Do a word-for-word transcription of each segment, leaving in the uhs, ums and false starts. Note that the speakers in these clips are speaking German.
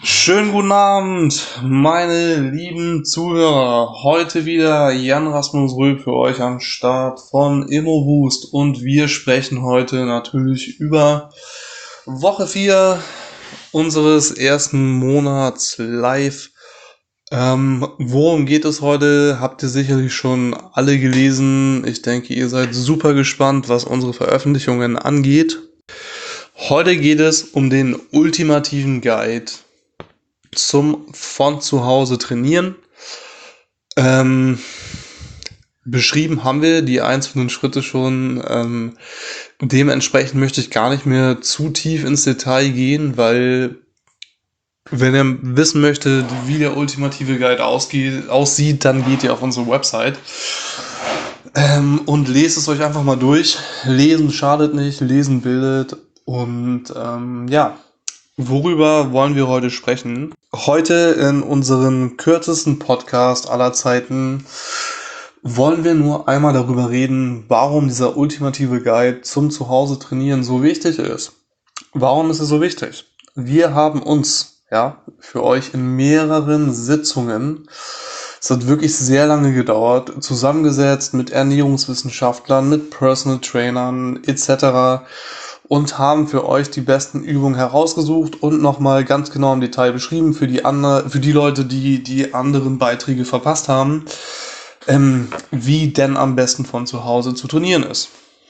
Schönen guten Abend, meine lieben Zuhörer. Heute wieder Jan Rasmus Röhl für euch am Start von ImmoBoost und wir sprechen heute natürlich über Woche vier unseres ersten Monats live. Ähm, worum geht es heute? Habt ihr sicherlich schon alle gelesen. Ich denke, ihr seid super gespannt, was unsere Veröffentlichungen angeht. Heute geht es um den ultimativen Guide zum von zu Hause trainieren. Ähm, beschrieben haben wir die einzelnen Schritte schon. Ähm, dementsprechend möchte ich gar nicht mehr zu tief ins Detail gehen, weil wenn ihr wissen möchtet, wie der ultimative Guide ausgeht, aussieht, dann geht ihr auf unsere Website ähm, und lest es euch einfach mal durch. Lesen schadet nicht, lesen bildet und ähm, ja. Worüber wollen wir heute sprechen? Heute in unserem kürzesten Podcast aller Zeiten wollen wir nur einmal darüber reden, warum dieser ultimative Guide zum Zuhause trainieren so wichtig ist. Warum ist es so wichtig? Wir haben uns, ja, für euch in mehreren Sitzungen, es hat wirklich sehr lange gedauert, zusammengesetzt mit Ernährungswissenschaftlern, mit Personal Trainern et cetera und haben für euch die besten Übungen herausgesucht und nochmal ganz genau im Detail beschrieben für die andere, für die Leute, die die anderen Beiträge verpasst haben, ähm, wie denn am besten von zu Hause zu trainieren ist.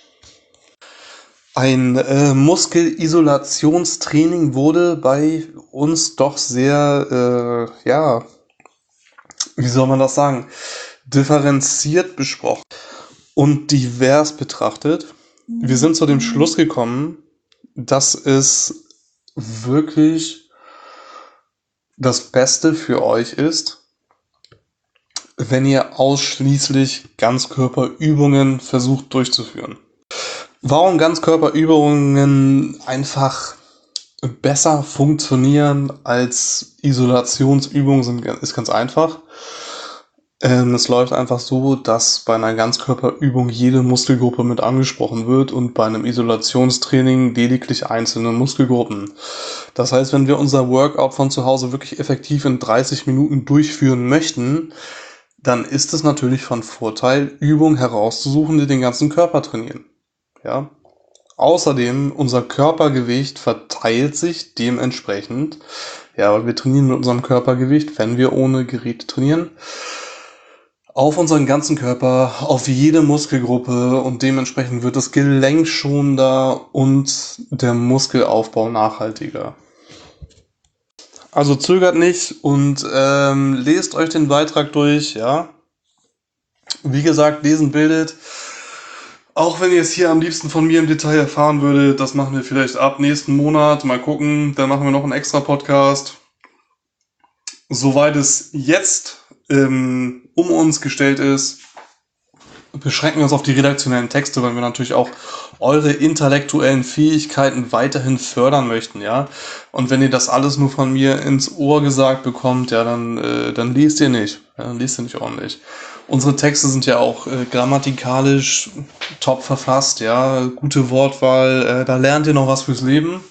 Ein äh, Muskelisolationstraining wurde bei uns doch sehr, äh, ja, wie soll man das sagen, differenziert besprochen und divers betrachtet. Wir sind zu dem Schluss gekommen, dass es wirklich das Beste für euch ist, wenn ihr ausschließlich Ganzkörperübungen versucht durchzuführen. Warum Ganzkörperübungen einfach besser funktionieren als Isolationsübungen sind, ist ganz einfach. Ähm, es läuft einfach so, dass bei einer Ganzkörperübung jede Muskelgruppe mit angesprochen wird und bei einem Isolationstraining lediglich einzelne Muskelgruppen. Das heißt, wenn wir unser Workout von zu Hause wirklich effektiv in dreißig Minuten durchführen möchten, dann ist es natürlich von Vorteil, Übungen herauszusuchen, die den ganzen Körper trainieren. Ja. Außerdem, unser Körpergewicht verteilt sich dementsprechend. Ja, weil wir trainieren mit unserem Körpergewicht, wenn wir ohne Geräte trainieren, auf unseren ganzen Körper, auf jede Muskelgruppe und dementsprechend wird das Gelenk schonender und der Muskelaufbau nachhaltiger. Also zögert nicht und ähm, lest euch den Beitrag durch, ja. Wie gesagt, lesen bildet. Auch wenn ihr es hier am liebsten von mir im Detail erfahren würdet, das machen wir vielleicht ab nächsten Monat. Mal gucken, dann machen wir noch einen extra Podcast. Soweit es jetzt ähm, um uns gestellt ist, beschränken wir uns auf die redaktionellen Texte, weil wir natürlich auch eure intellektuellen Fähigkeiten weiterhin fördern möchten, ja. Und wenn ihr das alles nur von mir ins Ohr gesagt bekommt, ja, dann, äh, dann liest ihr nicht. Ja, dann liest ihr nicht ordentlich. Unsere Texte sind ja auch äh, grammatikalisch top verfasst, ja, gute Wortwahl, äh, da lernt ihr noch was fürs Leben.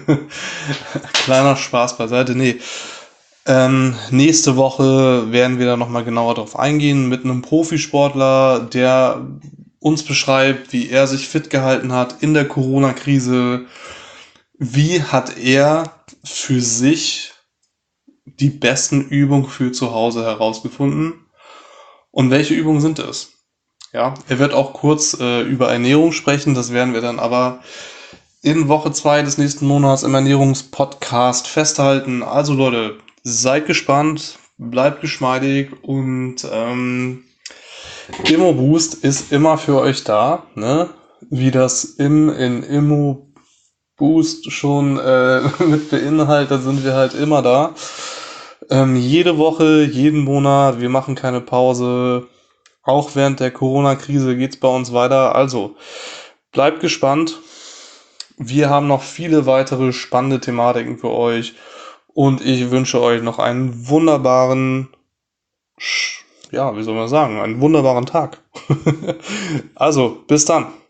Kleiner Spaß beiseite, nee. Ähm, nächste Woche werden wir da nochmal genauer drauf eingehen mit einem Profisportler, der uns beschreibt, wie er sich fit gehalten hat in der Corona-Krise. Wie hat er für sich die besten Übungen für zu Hause herausgefunden? Und welche Übungen sind es? Ja, er wird auch kurz äh, über Ernährung sprechen, das werden wir dann aber in Woche zwei des nächsten Monats im Ernährungspodcast festhalten. Also Leute, seid gespannt, bleibt geschmeidig und ähm, ImmoBoost ist immer für euch da, ne? Wie das im in ImmoBoost schon äh, mit beinhaltet, sind wir halt immer da. Ähm, jede Woche, jeden Monat, wir machen keine Pause. Auch während der Corona-Krise geht's bei uns weiter. Also, bleibt gespannt. Wir haben noch viele weitere spannende Thematiken für euch. Und ich wünsche euch noch einen wunderbaren, ja, wie soll man sagen, einen wunderbaren Tag. Also, bis dann.